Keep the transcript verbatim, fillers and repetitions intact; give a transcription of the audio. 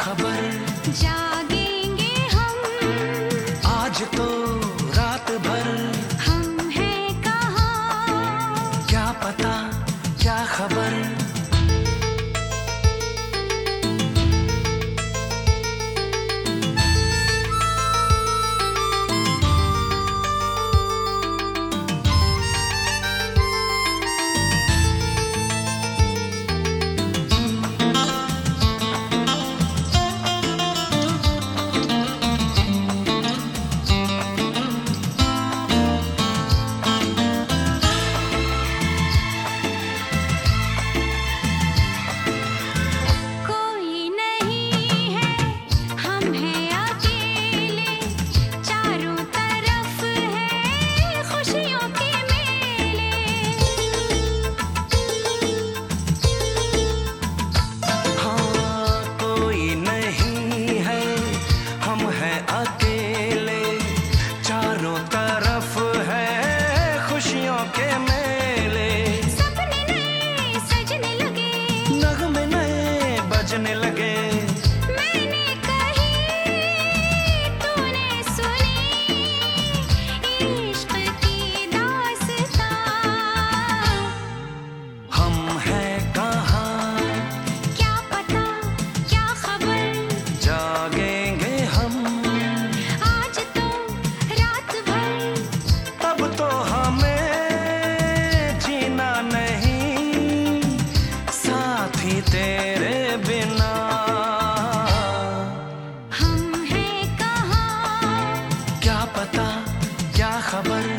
खबर, जागेंगे हम आज तो रात भर। हम हैं कहाँ, क्या पता क्या खबर। कोई नहीं है, हम हैं अकेले, चारों तरफ है खुशियों के मेले। हाँ, कोई नहीं है, हम हैं अकेले, चारों तरफ है खुशियों के मेले। सपने नए सजने लगे, नगमे नए बजने लगे। मैंने कही तूने सुनी, इश्क की दास्तां। हम हैं कहाँ, क्या पता क्या खबर, जागेंगे हम आज तो रात भर। अब तो हमें जीना नहीं, साथी तेरे बिना। हम हैं कहाँ, क्या पता क्या खबर।